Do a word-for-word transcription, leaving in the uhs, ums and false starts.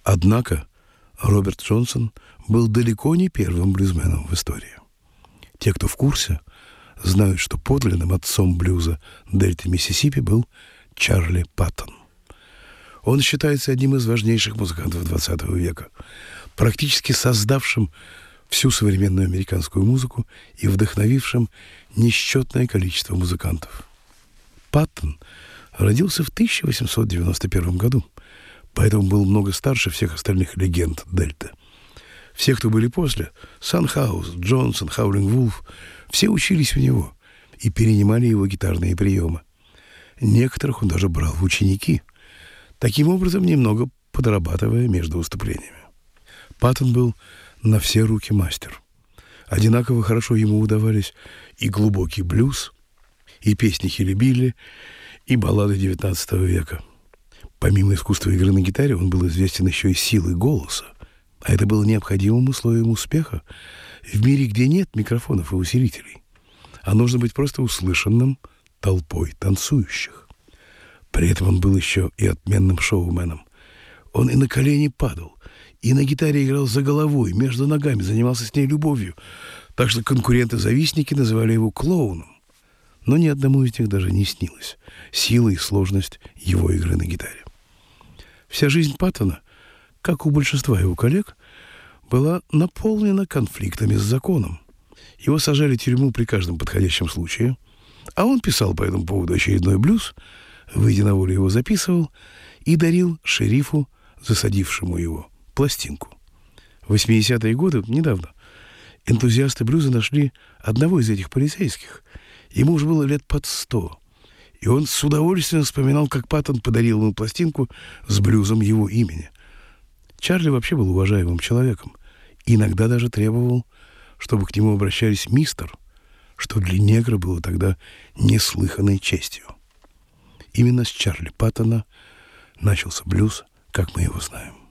Однако Роберт Джонсон был далеко не первым блюзменом в истории. Те, кто в курсе, знают, что подлинным отцом блюза дельты Миссисипи был Чарли Паттон. Он считается одним из важнейших музыкантов двадцатого века, практически создавшим всю современную американскую музыку и вдохновившим несчетное количество музыкантов. Паттон родился в тысяча восемьсот девяносто первом году, поэтому был много старше всех остальных легенд дельты. Все, кто были после, Сан Хаус, Джонсон, Хаулинг Вулф, все учились у него и перенимали его гитарные приемы. Некоторых он даже брал в ученики, таким образом немного подрабатывая между выступлениями. Паттон был на все руки мастер. Одинаково хорошо ему удавались и глубокий блюз, и песни хилли-билли, и баллады девятнадцатого века. Помимо искусства игры на гитаре, он был известен еще и силой голоса, а это было необходимым условием успеха в мире, где нет микрофонов и усилителей, а нужно быть просто услышанным толпой танцующих. При этом он был еще и отменным шоуменом. Он и на колени падал, и на гитаре играл за головой, между ногами, занимался с ней любовью, так что конкуренты-завистники называли его клоуном. Но ни одному из них даже не снилась сила и сложность его игры на гитаре. Вся жизнь Паттона, как у большинства его коллег, была наполнена конфликтами с законом. Его сажали в тюрьму при каждом подходящем случае, а он писал по этому поводу очередной блюз, выйдя на волю, его записывал и дарил шерифу, засадившему его, пластинку. В восьмидесятые годы, недавно, энтузиасты блюза нашли одного из этих полицейских. Ему уже было лет под сто, и он с удовольствием вспоминал, как Паттон подарил ему пластинку с блюзом его имени. Чарли вообще был уважаемым человеком, и иногда даже требовал, чтобы к нему обращались мистер, что для негра было тогда неслыханной честью. Именно с Чарли Паттона начался блюз, как мы его знаем.